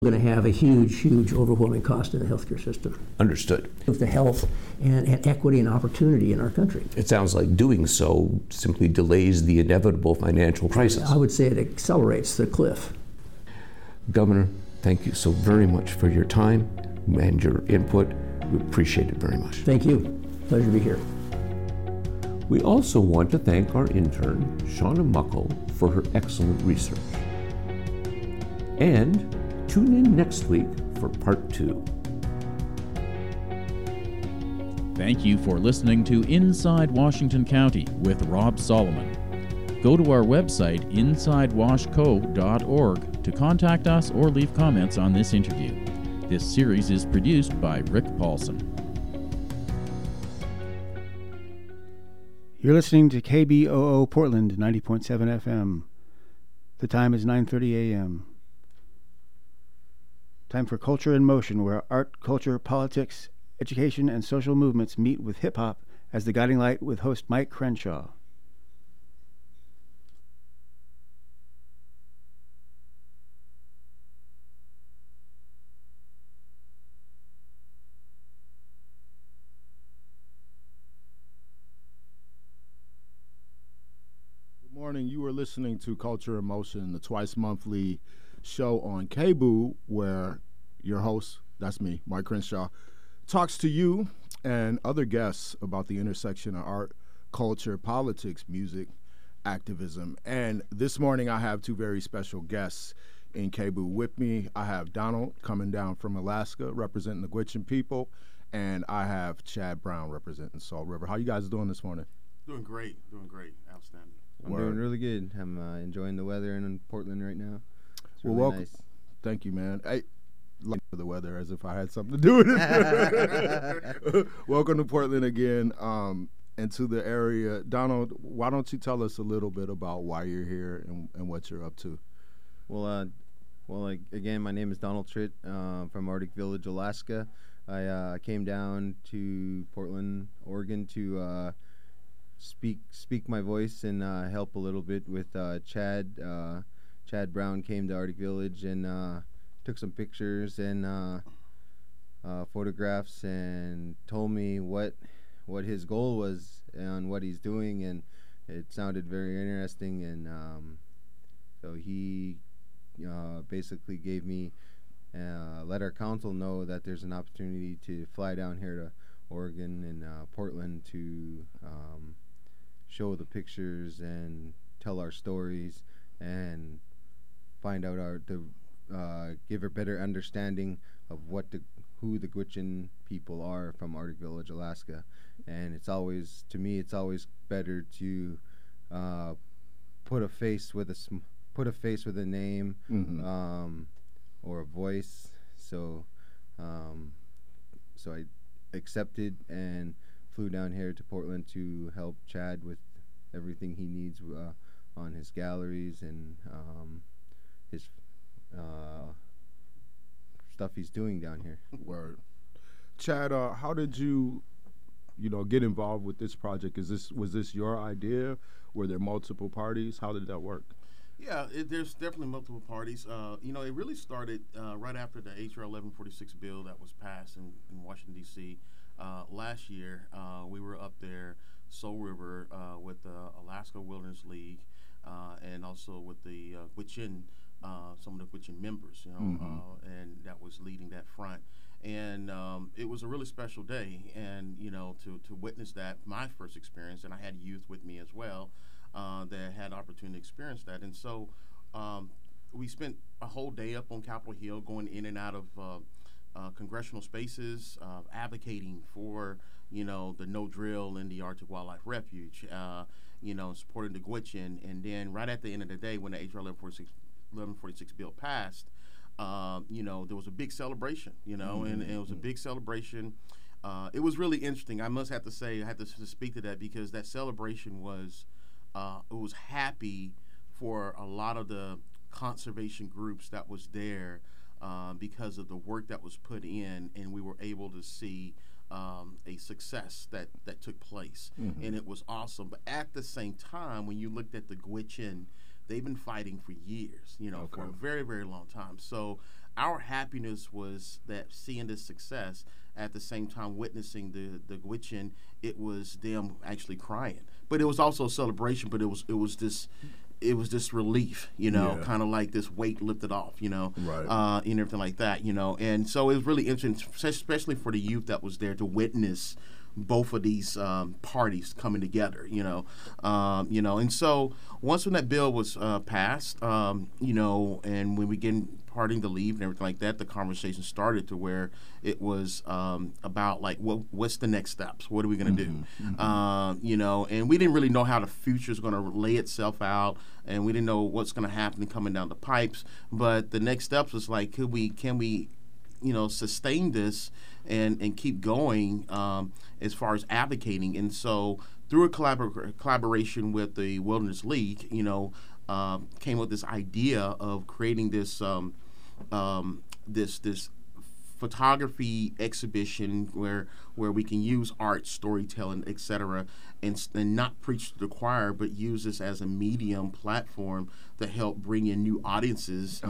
going to have a huge, overwhelming cost in the healthcare system. Understood. Of the health and equity and opportunity in our country. It sounds like doing so simply delays the inevitable financial crisis. I would say it accelerates the cliff. Governor, thank you so very much for your time and your input. We appreciate it very much. Thank you. Pleasure to be here. We also want to thank our intern, Shauna Muckle, for her excellent research. And tune in next week for part 2. Thank you for listening to Inside Washington County with Rob Solomon. Go to our website, insidewashco.org, to contact us or leave comments on this interview. This series is produced by Rick Paulson. You're listening to KBOO Portland 90.7 FM. The time is 9:30 a.m. Time for Culture in Motion, where art, culture, politics, education, and social movements meet with hip-hop as the guiding light with host Mike Crenshaw. Good morning. You are listening to Culture in Motion, the twice-monthly show on KBOO, where your host, that's me, Mike Crenshaw, talks to you and other guests about the intersection of art, culture, politics, music, activism. And this morning I have two very special guests in KBOO with me. I have Donald coming down from Alaska representing the Gwich'in people, and I have Chad Brown representing Salt River. How you guys doing this morning? Doing great, outstanding. I'm doing really good. I'm enjoying the weather in Portland right now. It's really welcome. Nice. Thank you, man. I like the weather as if I had something to do with it. Welcome to Portland again, and to the area. Donald, why don't you tell us a little bit about why you're here and what you're up to? Well, again, my name is Donald Tritt from Arctic Village, Alaska. I came down to Portland, Oregon to speak my voice and help a little bit with Chad. Chad Brown came to Arctic Village and took some pictures and photographs and told me what his goal was and what he's doing, and it sounded very interesting, and so he basically gave me let our council know that there's an opportunity to fly down here to Oregon and Portland to show the pictures and tell our stories and find out give a better understanding of who the Gwich'in people are from Arctic Village, Alaska. And it's always better to put a face with a name, Mm-hmm. or a voice. So I accepted and flew down here to Portland to help Chad with everything he needs on his galleries and his stuff he's doing down here. Word. Chad, how did you get involved with this project? Was this your idea? Were there multiple parties? How did that work? Yeah, there's definitely multiple parties. It really started right after the H.R. 1146 bill that was passed in Washington, D.C. Last year. We were up there, Soul River, with the Alaska Wilderness League, and also with the Gwich'in, some of the Gwich'in members, and that was leading that front. And it was a really special day, and to witness that, my first experience, and I had youth with me as well that had opportunity to experience that. And so we spent a whole day up on Capitol Hill, going in and out of congressional spaces, advocating for the no drill and the Arctic Wildlife Refuge, supporting the Gwich'in. And then right at the end of the day, when the H.R. 1146 bill passed, there was a big celebration, and it was a big celebration. It was really interesting. I must have to say, I had to speak to that, because that celebration was happy for a lot of the conservation groups that was there, because of the work that was put in, and we were able to see a success that took place, and it was awesome. But at the same time, when you looked at the Gwich'in, they've been fighting for years, for a very, very long time. So our happiness was that seeing this success, at the same time witnessing the Gwich'in, it was them actually crying. But it was also a celebration. But it was this relief, kind of like this weight lifted off, Right. and everything like that, And so it was really interesting, especially for the youth that was there to witness both of these parties coming together, And so once when that bill was passed, and when we get parting to leave and everything like that, the conversation started to where it was about like, what's the next steps? What are we going to do? And we didn't really know how the future is going to lay itself out, and we didn't know what's going to happen coming down the pipes. But the next steps was like, can we sustain this and keep going as far as advocating? And so through a collaboration with the Wilderness League, came with this idea of creating this this photography exhibition where we can use art, storytelling, etc., and not preach to the choir, but use this as a medium platform to help bring in new audiences,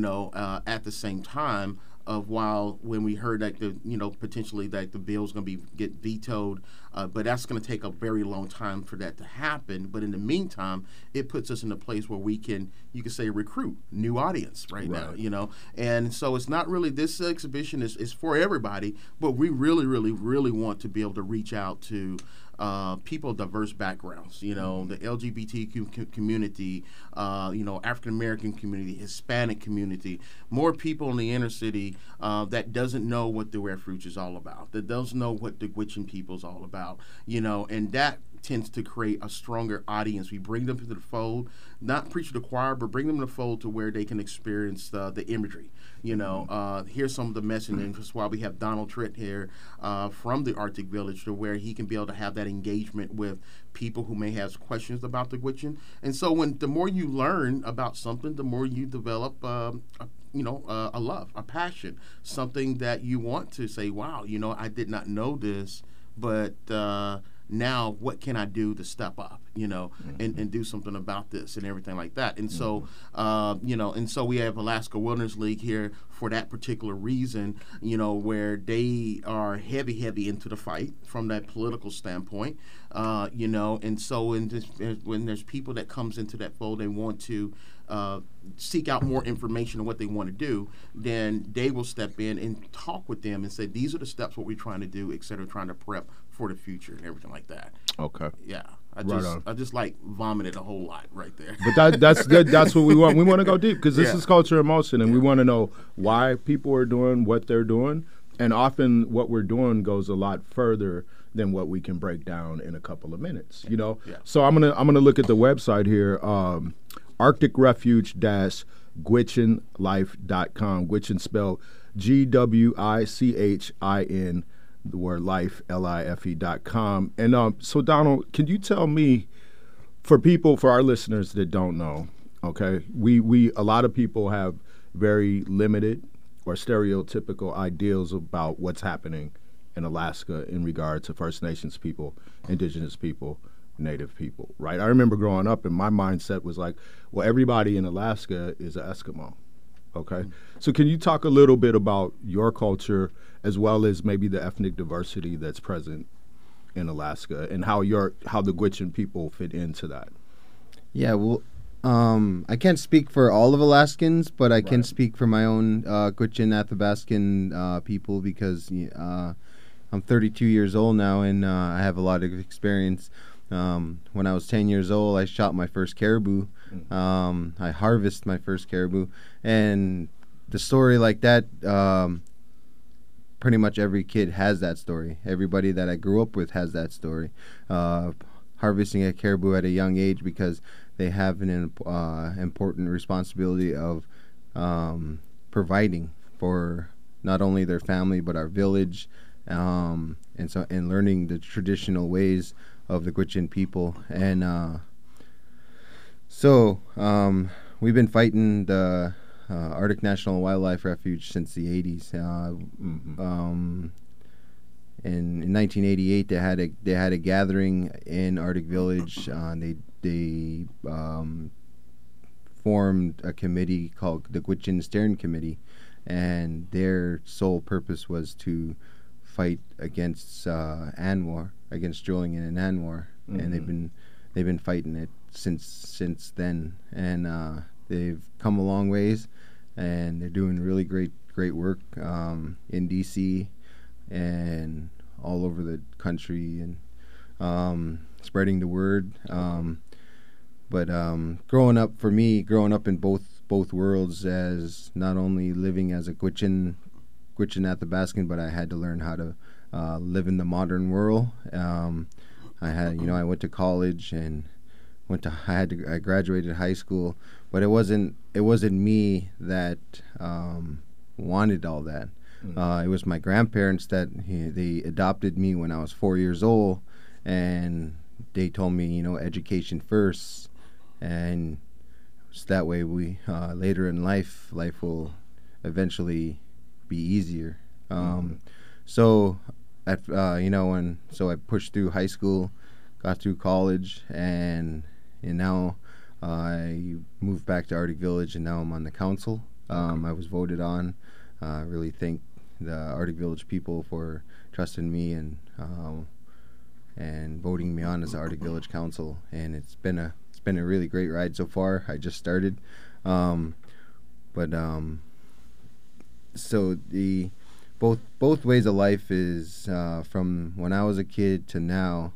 at the same time of when we heard that potentially that the bill's going to get vetoed, but that's going to take a very long time for that to happen. But in the meantime, it puts us in a place where we can, you could say, recruit new audience right now, And so it's not really, this exhibition is for everybody, but we really, really, really want to be able to reach out to people of diverse backgrounds, the LGBTQ community, African American community, Hispanic community, more people in the inner city that doesn't know what the Refuge is all about, that doesn't know what the Gwich'in people is all about, and that tends to create a stronger audience. We bring them to the fold, not preach to the choir, but bring them to the fold to where they can experience the imagery. Here's some of the messaging. That's why we have Donald Tritt here from the Arctic Village, to where he can be able to have that engagement with people who may have questions about the Gwich'in. And so the more you learn about something, the more you develop a love, a passion, something that you want to say, wow, I did not know this, but now what can I do to step up, and do something about this and everything like that. And so, and so we have Alaska Wilderness League here for that particular reason, where they are heavy into the fight from that political standpoint, and so when there's people that comes into that fold, they want to seek out more information on what they want to do, then they will step in and talk with them and say, these are the steps, what we're trying to do, et cetera, trying to prep for the future and everything like that. Okay. Yeah. I just like vomited a whole lot right there. But that's good. That's what we want. We want to go deep because this is culture and emotion, and we want to know why people are doing what they're doing. And often what we're doing goes a lot further than what we can break down in a couple of minutes, Yeah. So I'm gonna look at the website here, ArcticRefuge-GwichinLife.com. Gwich'in spelled GWICHIN, the word life, LIFE.com. And so Donald, can you tell me, for our listeners that don't know, okay, we a lot of people have very limited or stereotypical ideals about what's happening in Alaska in regard to First Nations people, Indigenous people, Native people, right? I remember growing up and my mindset was like, well, everybody in Alaska is an Eskimo, okay? So can you talk a little bit about your culture as well as maybe the ethnic diversity that's present in Alaska and how the Gwich'in people fit into that? Yeah, well, I can't speak for all of Alaskans, but I can speak for my own Gwich'in Athabascan people because I'm 32 years old now and I have a lot of experience. When I was 10 years old, I shot my first caribou. I harvested my first caribou. And the story like that, pretty much every kid has that story. Everybody that I grew up with has that story. Harvesting a caribou at a young age because they have an important responsibility of providing for not only their family but our village, and learning the traditional ways of the Gwich'in people. And so we've been fighting the Arctic National Wildlife Refuge since the 80s. In 1988, they had a gathering in Arctic Village. They formed a committee called the Gwich'in Steering Committee, and their sole purpose was to fight against ANWR, against drilling in ANWR, and they've been fighting it since then, and they've come a long ways, and they're doing really great work in DC and all over the country, and spreading the word. But growing up in both worlds, as not only living as a Gwich'in Athabascan, but I had to learn how to live in the modern world. I went to college and I graduated high school, but it wasn't me that wanted all that. It was my grandparents that they adopted me when I was 4 years old, and they told me, education first, and so that way we later in life will eventually be easier. So I pushed through high school, got through college, and now I moved back to Arctic Village, and now I'm on the council. I was voted on. I really thank the Arctic Village people for trusting me and voting me on as the Arctic Village Council, and it's been a really great ride so far. I just started, so the both ways of life is from when I was a kid to now.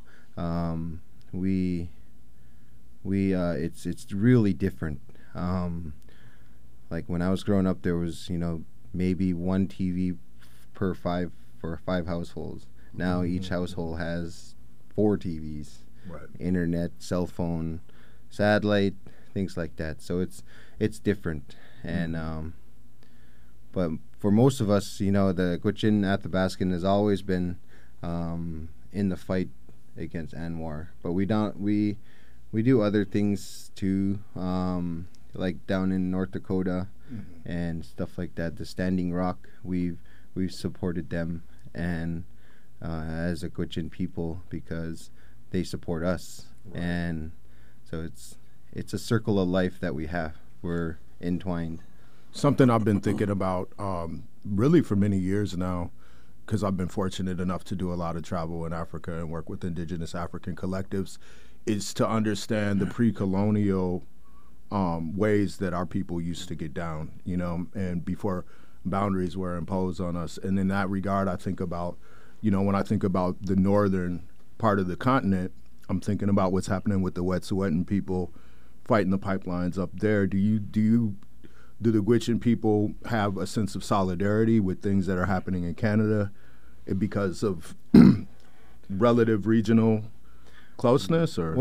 It's really different. Like when I was growing up, there was maybe one TV for five households. Now each household has 4 TVs, right. Internet, cell phone, satellite, things like that. So it's different, and but for most of us, the Gwich'in Athabascan has always been in the fight against ANWR, but we do other things too, like down in North Dakota and stuff like that. The Standing Rock, we've supported them, and as a Gwich'in people, because they support us, right. And so it's a circle of life that we have. We're entwined. Something I've been thinking about really for many years now, because I've been fortunate enough to do a lot of travel in Africa and work with indigenous African collectives, is to understand the pre-colonial ways that our people used to get down, and before boundaries were imposed on us. And in that regard, I think about, when I think about the northern part of the continent, I'm thinking about what's happening with the Wet'suwet'en people fighting the pipelines up there. Do the Gwich'in people have a sense of solidarity with things that are happening in Canada because of relative regional closeness? Or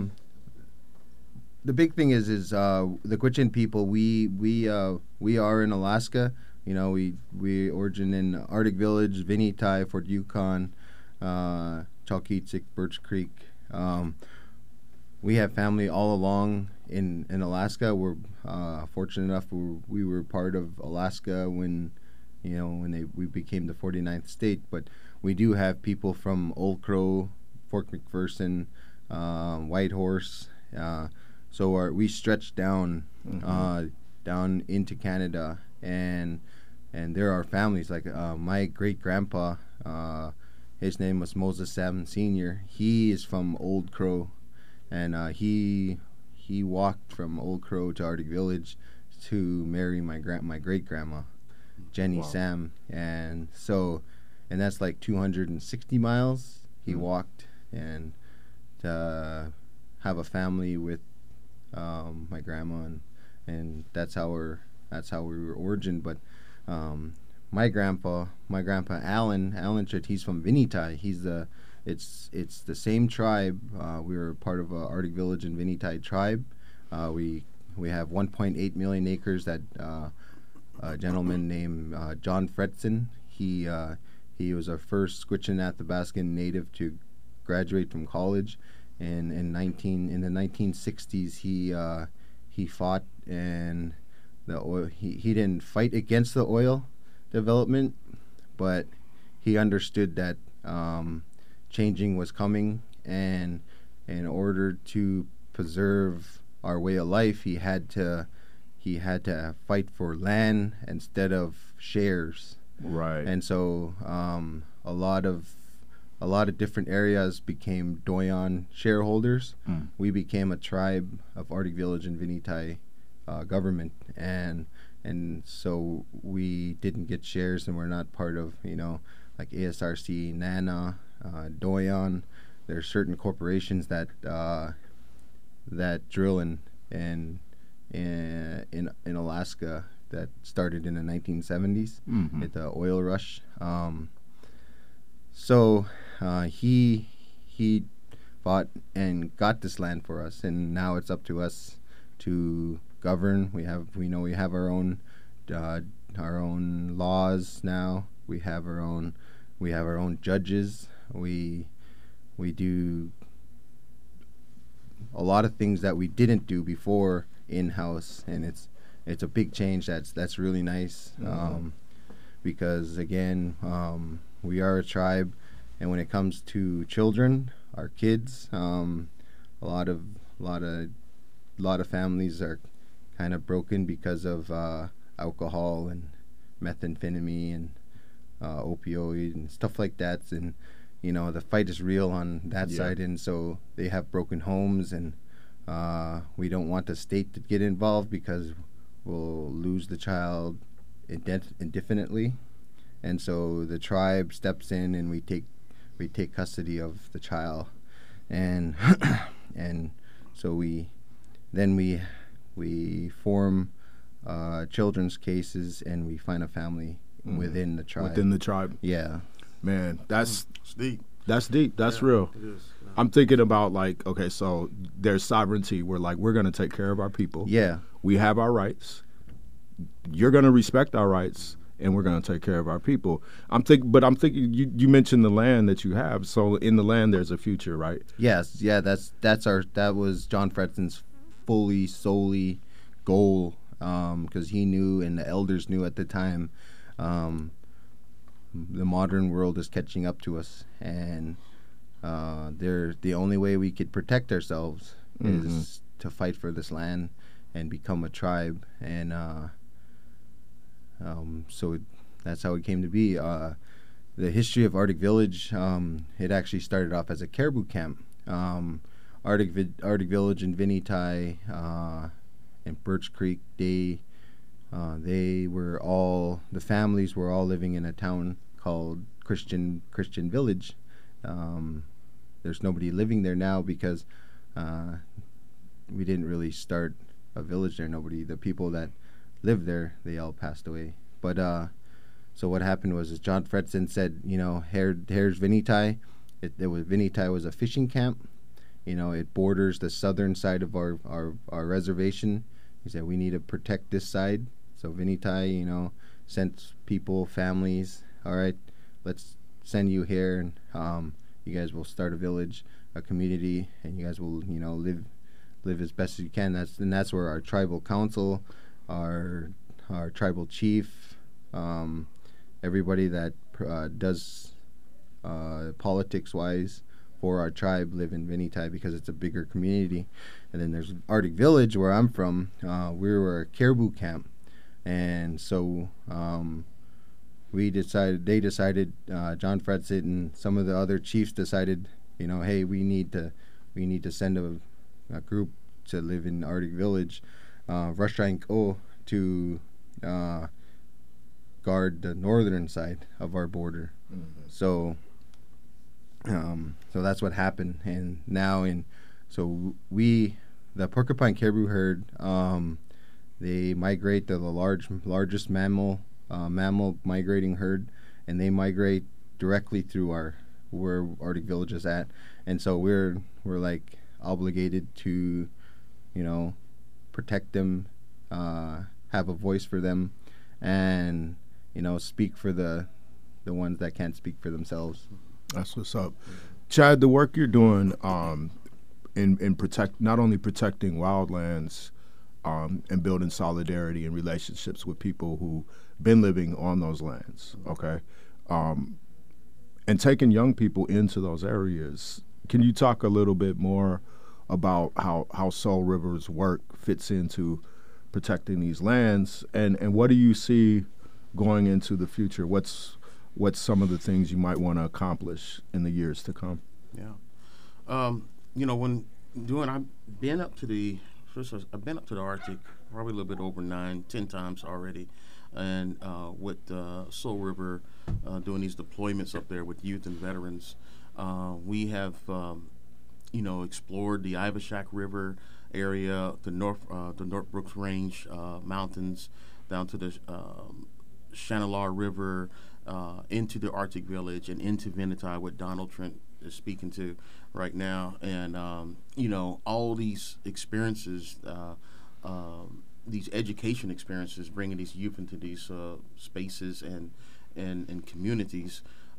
the big thing is the Gwich'in people. We are in Alaska. We origin in Arctic Village, Vinnytay, Fort Yukon, Chalkitsik, Birch Creek. We have family all along in Alaska. We're fortunate enough we were part of Alaska when we became the 49th state. But we do have people from Old Crow, Fort McPherson, Whitehorse. So we stretch down down into Canada, and there are families like my great grandpa. His name was Moses Sam Sr. He is from Old Crow, and he walked from Old Crow to Arctic Village to marry my great grandma, Jenny. Wow. Sam, and that's like 260 miles he walked, and to have a family with my grandma, and that's how we were origin. But my grandpa Alan Tritt, he's from Vinnytay. It's the same tribe. We were part of Arctic Village and Vinnytay tribe. We have 1.8 million acres that a gentleman named John Fretson. He was our first Gwich'in Athabascan native to graduate from college, and in the 1960s he fought, and he didn't fight against the oil development, but he understood that changing was coming, and in order to preserve our way of life, he had to he had to fight for land instead of shares. Right. And so a lot of different areas became Doyon shareholders. We became a tribe of Arctic Village and Vinitai government, and so we didn't get shares, and we're not part of, you know, like ASRC, NANA, Doyon. There's certain corporations that drill in Alaska that started in the 1970s at the oil rush. So he fought and got this land for us, and now it's up to us to govern. We have our own laws now. We have our own judges. We do a lot of things that we didn't do before in-house, and it's a big change. That's really nice, because again, we are a tribe, and when it comes to children, our kids, a lot of families are kind of broken because of alcohol and methamphetamine and opioid and stuff like that, and you know, the fight is real on that side, and so they have broken homes, and we don't want the state to get involved because we'll lose the child indefinitely, and so the tribe steps in and we take custody of the child, and and so we form children's cases, and we find a family within the tribe. Within the tribe. Yeah. Man, that's deep. That's deep. That's real. It is. I'm thinking about, like, okay, so there's sovereignty. We're like, we're going to take care of our people. Yeah. We have our rights. You're going to respect our rights, and we're going to take care of our people. I'm thinking you mentioned the land that you have. So in the land, there's a future, right? Yes. Yeah. That was John Fredson's solely goal, because he knew, and the elders knew at the time, the modern world is catching up to us, and the only way we could protect ourselves is to fight for this land and become a tribe, and so that's how it came to be. The history of Arctic Village, it actually started off as a caribou camp. Arctic Village and Vinitai and Birch Creek, the families were all living in a town called Christian Village. There's nobody living there now because we didn't really start a village there. The people that lived there, they all passed away. But so what happened was John Fredson said, you know, here's Vinitai. Vinitai was a fishing camp. You know, it borders the southern side of our reservation. He said we need to protect this side. So Vinitai, you know, sent people, families. All right, let's send you here, and you guys will start a village, a community, and you guys will, you know, live as best as you can. That's where our tribal council, our tribal chief, everybody that does politics wise for our tribe live in Vinitai because it's a bigger community. And then there's Arctic Village, where I'm from. We were a caribou camp, and so they decided, John Fredson and some of the other chiefs decided, you know, hey, we need to send a group to live in Arctic Village, Rushrank to guard the northern side of our border. So that's what happened, and now the Porcupine caribou herd, they migrate to the largest mammal migrating herd, and they migrate directly through where Arctic Village is at, and so we're like obligated to, you know, protect them, have a voice for them, and, you know, speak for the ones that can't speak for themselves. That's what's up. Chad, the work you're doing in not only protecting wildlands and building solidarity and relationships with people who've been living on those lands, okay, and taking young people into those areas. Can you talk a little bit more about how Soul River's work fits into protecting these lands, and what do you see going into the future? What's some of the things you might want to accomplish in the years to come? Yeah, I've been up to the Arctic probably a little bit over 9-10 times already, and with Soul River doing these deployments up there with youth and veterans, we have explored the Ivashak River area, the North Brooks Range mountains, down to the Shanalar River, into the Arctic Village and into Venati, what Donald Trent is speaking to right now. And, all these experiences, these education experiences, bringing these youth into these spaces and communities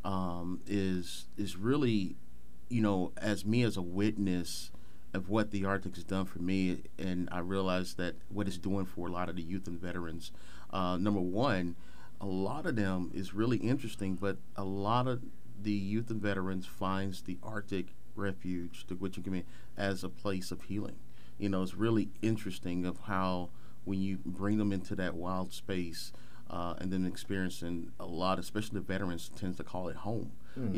is really, as me as a witness of what the Arctic has done for me, and I realize that what it's doing for a lot of the youth and veterans. Number one, a lot of them is really interesting, but a lot of the youth and veterans finds the Arctic Refuge, the Gwich'in community, as a place of healing. It's really interesting of how when you bring them into that wild space and then experiencing a lot, especially the veterans, tends to call it home.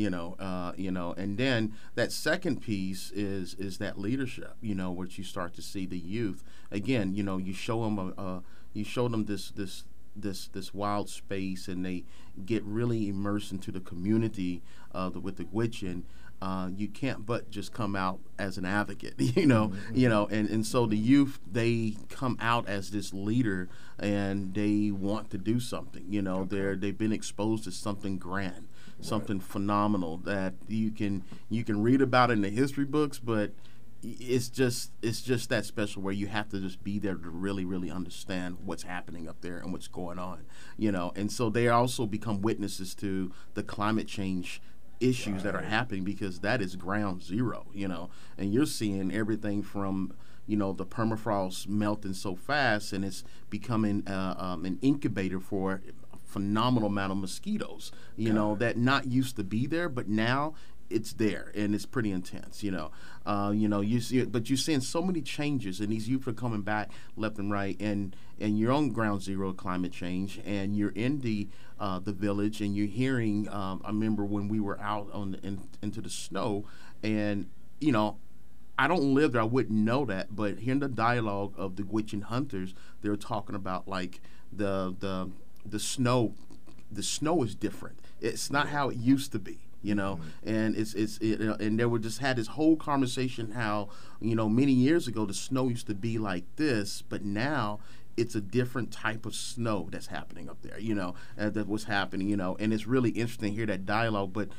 And then that second piece is that leadership, which you start to see the youth again. You show them this wild space, and they get really immersed into the community with the Gwich'in. You can't but just come out as an advocate, and so the youth, they come out as this leader, and they want to do something. They've been exposed to something grand, something phenomenal that you can read about in the history books, but it's just that special where you have to just be there to really, really understand what's happening up there and what's going on, And so they also become witnesses to the climate change issues that are happening, because that is ground zero, And you're seeing everything from, the permafrost melting so fast, and it's becoming an incubator for a phenomenal amount of mosquitoes, that not used to be there, but now it's there, and it's pretty intense, you see it, but you're seeing so many changes, and these youth are coming back left and right, and you're on ground zero climate change, and you're in the village, and you're hearing. I remember when we were out into the snow, and I don't live there, I wouldn't know that, but hearing the dialogue of the Gwich'in hunters, they're talking about like the snow. The snow is different. It's not how it used to be. And and they were just had this whole conversation how, many years ago the snow used to be like this, but now it's a different type of snow that's happening up there, that was happening, and it's really interesting to hear that dialogue, but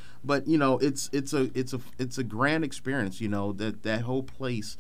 it's a grand experience, that whole place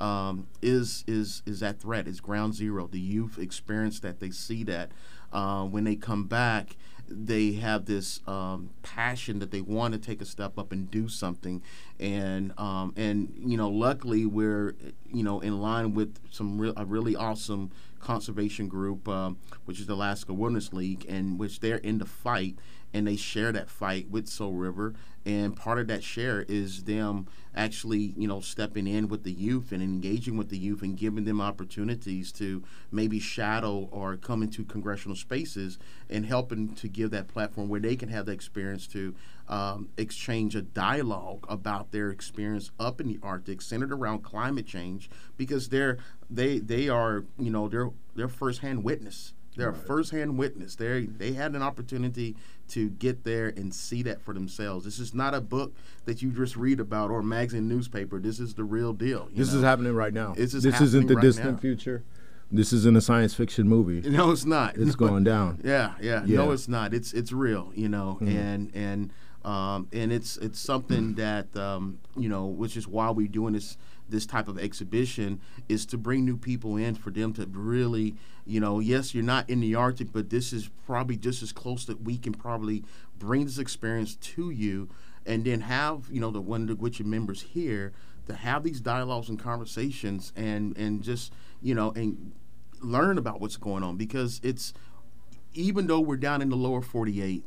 is that threat, is ground zero. The youth experience that, they see that when they come back, they have this passion that they want to take a step up and do something, and luckily we're in line with a really awesome conservation group, which is the Alaska Wilderness League, and which they're in the fight, and they share that fight with Soul River, and part of that share is them actually stepping in with the youth and engaging with the youth and giving them opportunities to maybe shadow or come into congressional spaces and helping to give that platform where they can have the experience to exchange a dialogue about their experience up in the Arctic, centered around climate change, because they are they're firsthand witness. They're a firsthand witness. They had an opportunity to get there and see that for themselves. This is not a book that you just read about or a magazine newspaper. This is the real deal. This is happening right now. This isn't the right distant now. Future. This isn't a science fiction movie. No, it's not. It's going down. Yeah. No, it's not. It's real. And it's something that which is why we're doing this type of exhibition, is to bring new people in, for them to really, yes, you're not in the Arctic, but this is probably just as close that we can probably bring this experience to you, and then have, one of the Gwich'in members here to have these dialogues and conversations, and just, and learn about what's going on, because it's, even though we're down in the lower 48,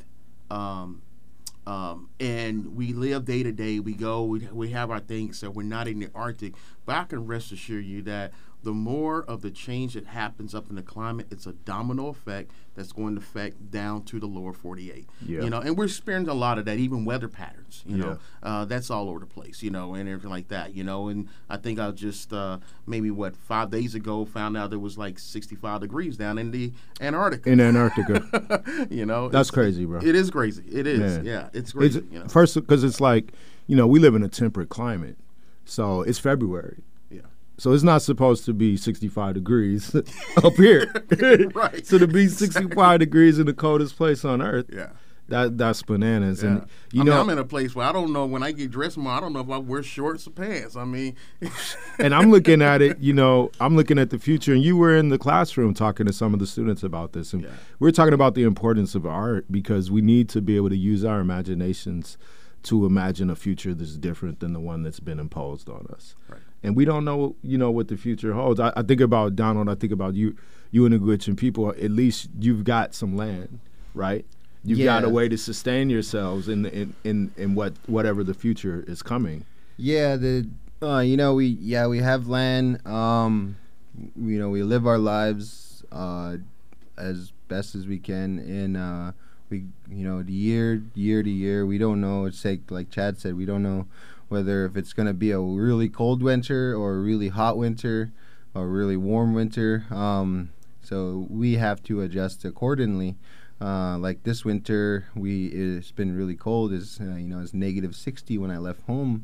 and we live day to day. We go, we have our things, so we're not in the Arctic. But I can rest assure you that the more of the change that happens up in the climate, it's a domino effect that's going to affect down to the lower 48. Yeah. You know, and we're experiencing a lot of that, even weather patterns, you Yeah. know, that's all over the place, you know, and everything like that, you know. And I think I just maybe 5 days ago found out there was like 65 degrees down in the Antarctica. In Antarctica. You know, That's crazy, bro. It is crazy. It is. Man. Yeah, it's crazy. You know? First, because it's like, you know, we live in a temperate climate, so it's February. Yeah. So it's not supposed to be 65 degrees up here. Right. So to be 65 degrees in the coldest place on earth, Yeah. that's bananas. Yeah. And you I know, mean, I'm in a place where I don't know when I get dressed tomorrow. I don't know if I wear shorts or pants. I mean, and I'm looking at it, you know, I'm looking at the future. And you were in the classroom talking to some of the students about this. And Yeah. we're talking about the importance of art because we need to be able to use our imaginations to imagine a future that's different than the one that's been imposed on us. Right. And we don't know, you know, what the future holds. I think about Donald. I think about you and the Gwich'in people. At least you've got some land, right? You've got a Yeah. way to sustain yourselves in whatever the future is coming. Yeah, you know, we have land. You know, we live our lives as best as we can, and we, you know, year to year, we don't know. It's like Chad said, we don't know whether if it's gonna be a really cold winter or a really hot winter or a really warm winter. So we have to adjust accordingly. Like this winter, it's been really cold. It's you know, it's -60 when I left home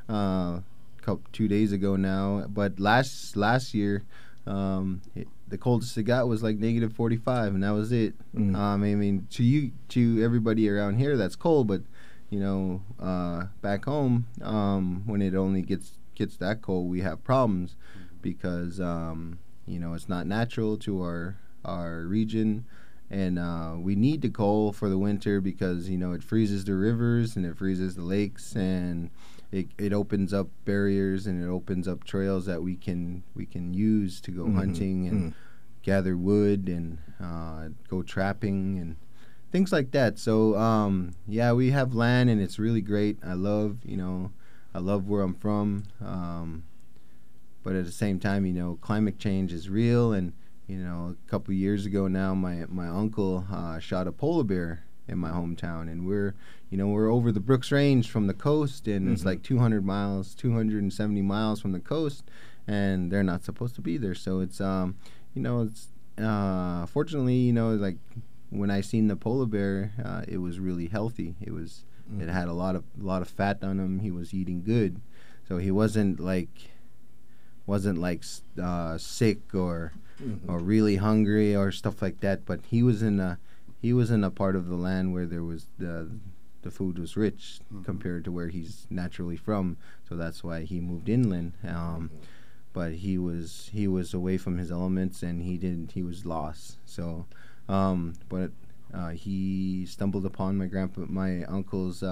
2 days ago now. But last year, the coldest it got was like -45, and that was it. I mean, to everybody around here, that's cold. But you know, back home, when it only gets that cold, we have problems because you know, it's not natural to our region. And we need the coal for the winter because, you know, it freezes the rivers and it freezes the lakes, and it opens up barriers and it opens up trails that we can use to go hunting and gather wood and go trapping and things like that. So yeah, we have land and it's really great. I love where I'm from, but at the same time, you know, climate change is real. And you know, a couple years ago now, my uncle shot a polar bear in my hometown, and we're over the Brooks Range from the coast, and it's like 270 miles from the coast, and they're not supposed to be there. So it's you know, it's fortunately, you know, like when I seen the polar bear, it was really healthy. It had a lot of fat on him. He was eating good, so he wasn't like sick or really hungry or stuff like that. But he was in a part of the land where there was the food was rich compared to where he's naturally from. So that's why he moved inland. But he was away from his elements, and he was lost. So, but he stumbled upon my uncle's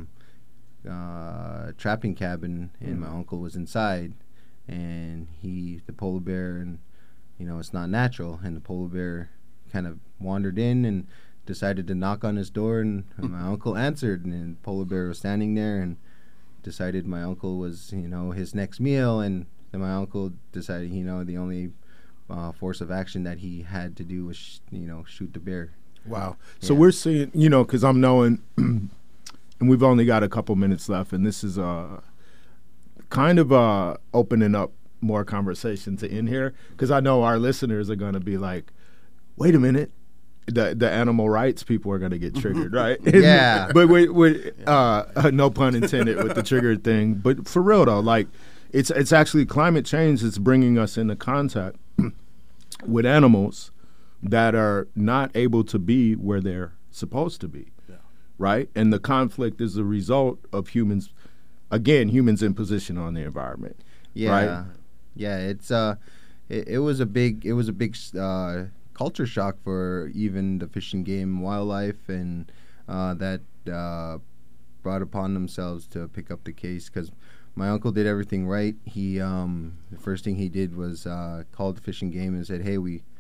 trapping cabin, and my uncle was inside, and the polar bear, and you know, it's not natural, and the polar bear kind of wandered in and decided to knock on his door, and my uncle answered, and the polar bear was standing there and decided my uncle was, you know, his next meal. And then my uncle decided, you know, the only force of action that he had to do was shoot the bear. Wow. So we're seeing, you know, because I'm knowing, and we've only got a couple minutes left, and this is kind of opening up more conversation to end here, because I know our listeners are going to be like, wait a minute, the animal rights people are going to get triggered, right? Yeah. But no pun intended with the trigger thing. But for real though, like it's actually climate change that's bringing us into contact with animals that are not able to be where they're supposed to be, right? And the conflict is a result of humans in position on the environment. Yeah. Right? Yeah, it's it was a big culture shock for even the Fish and Game wildlife, and that brought upon themselves to pick up the case, because my uncle did everything right. He the first thing he did was called the Fish and Game and said, "Hey,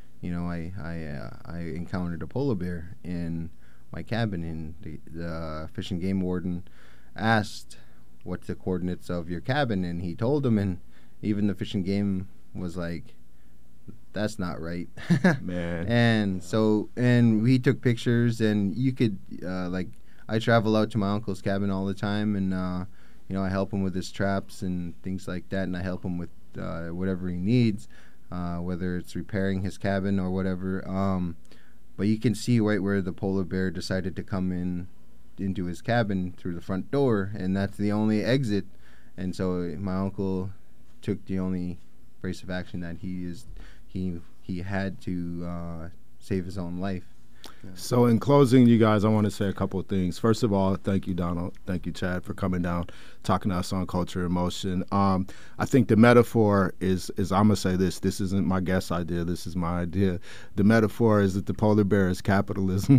I encountered a polar bear in my cabin," and the Fish and Game warden asked, "What's the coordinates of your cabin?" And he told him, and even the Fish and Game was like, that's not right. Man. And we took pictures, and you could like, I travel out to my uncle's cabin all the time, and you know, I help him with his traps and things like that, and I help him with whatever he needs, whether it's repairing his cabin or whatever. But you can see right where the polar bear decided to come into his cabin through the front door, and that's the only exit. And so my uncle took the only abrasive action that he had to save his own life. Yeah. So in closing, you guys, I want to say a couple of things. First of all, thank you, Donald. Thank you, Chad, for coming down, talking to us on Culture in Motion. I think the metaphor is I'm going to say this. This isn't my guest idea. This is my idea. The metaphor is that the polar bear is capitalism.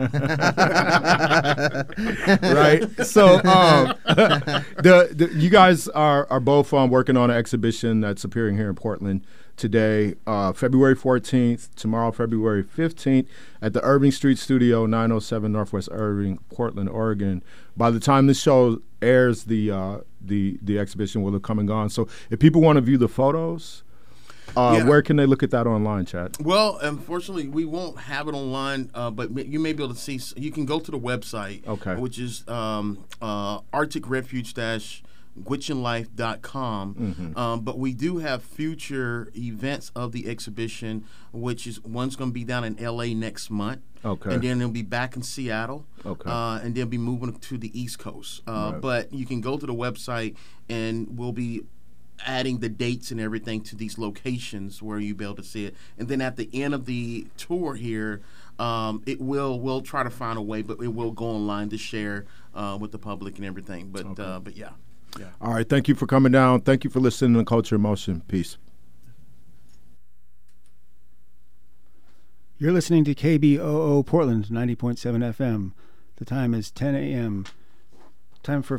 Right? So you guys are both working on an exhibition that's appearing here in Portland today, February 14th, tomorrow, February 15th, at the Irving Street Studio, 907 Northwest Irving, Portland, Oregon. By the time this show airs, the exhibition will have come and gone. So if people want to view the photos, where can they look at that online, Chad? Well, unfortunately, we won't have it online, but you may be able to see. You can go to the website, which is Arctic Refuge Gwich'nLife.com. Mm-hmm. But we do have future events of the exhibition, which is one's going to be down in L.A. next month. Okay. And then it'll be back in Seattle. Okay. And then be moving to the East Coast. Right. But you can go to the website, and we'll be adding the dates and everything to these locations where you'll be able to see it. And then at the end of the tour here, we'll try to find a way, but it will go online to share with the public and everything. But yeah. Yeah. All right. Thank you for coming down. Thank you for listening to Culture in Motion. Peace. You're listening to KBOO Portland 90.7 FM. The time is 10 a.m. Time for